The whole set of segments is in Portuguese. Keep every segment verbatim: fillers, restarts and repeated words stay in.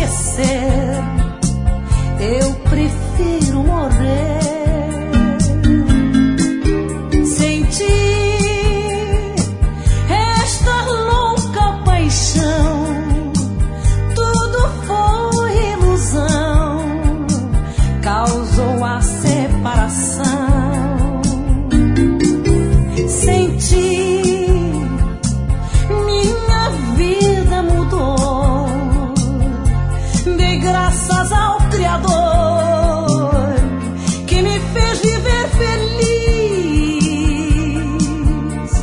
esquecer, eu prefiro morrer. Senti esta louca paixão, tudo foi ilusão, causou a separação. Senti, minha vida mudou, dei graças ao Criador que me fez viver feliz.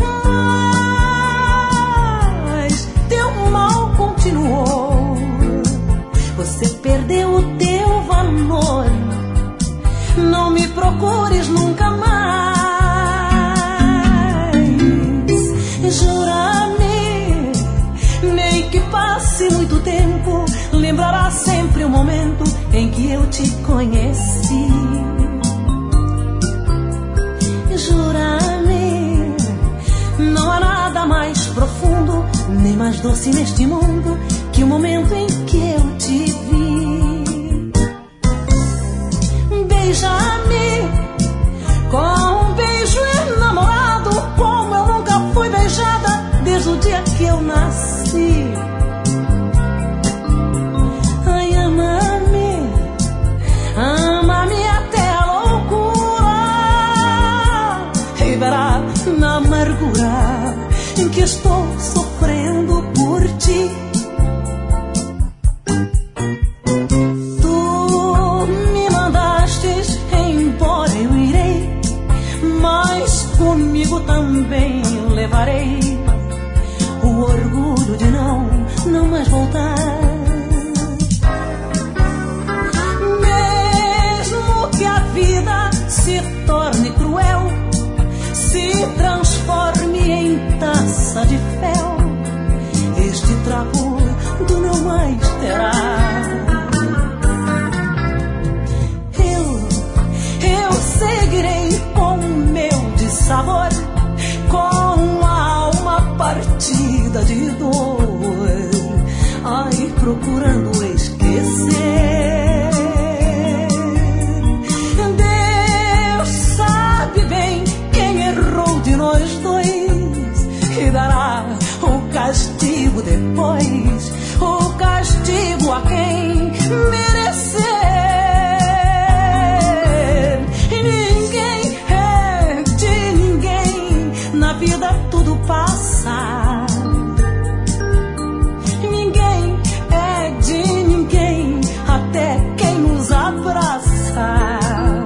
Mas teu mal continuou, você perdeu o teu valor. Não me procures nunca mais. Jura-me, nem que passe muito tempo, lembrará sempre o momento em que eu te conheci. Jura-me, não há nada mais profundo, nem mais doce neste mundo que o momento em que eu te vi. Beija-me com um beijo enamorado, como eu nunca fui beijada desde o dia que eu nasci. Ai, ama-me, ama-me até a loucura, e verá na amargura que estou sofrendo por ti. Tu me mandastes embora, eu irei, mas comigo também levarei o orgulho de não, não mais voltar. Mesmo que a vida se torne cruel, se transforme em taça de fel, este trapo tu não mais terá. Eu, eu seguirei com o meu dissabor, com a alma partida de dor, ai, procurando esquecer. Deus sabe bem quem errou de nós dois, e dará o castigo depois, o castigo a quem merecer. E ninguém é de ninguém, na vida tudo passa. Ninguém é de ninguém, até quem nos abraça.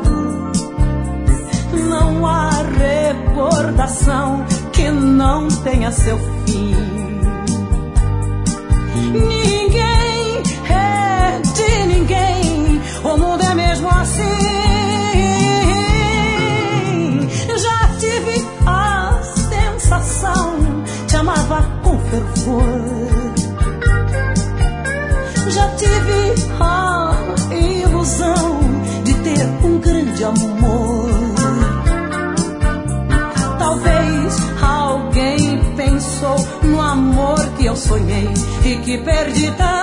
Não há recordação que não tenha seu fim. Ninguém é de ninguém, o mundo é mesmo assim. Já tive a sensação, te amava com fervor. Já tive a ilusão de ter um grande amor. Talvez alguém pensou no amor que eu sonhei e que perdi tanto.